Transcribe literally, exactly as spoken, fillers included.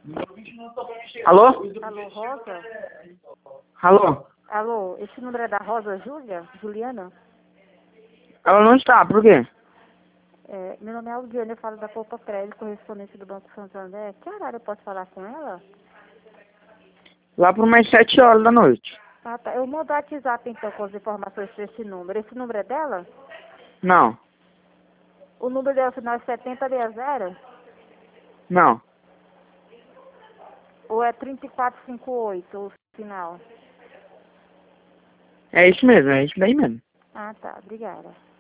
Alô? Alô, Rosa? Alô? Alô, esse número é da Rosa Júlia? Juliana? Ela não está, por quê? É, meu nome é Aldiane, eu falo da Poupa Crédito, correspondente do Banco Santander. Que horário eu posso falar com ela? Lá por mais sete horas da noite. Ah, tá. Eu mando o WhatsApp então com as informações para esse número. Esse número é dela? Não, O número dela final é setenta sessenta? não. Ou é trinta e quatro cinquenta e oito o final? É isso mesmo, é isso daí mesmo. Ah, tá. Obrigada.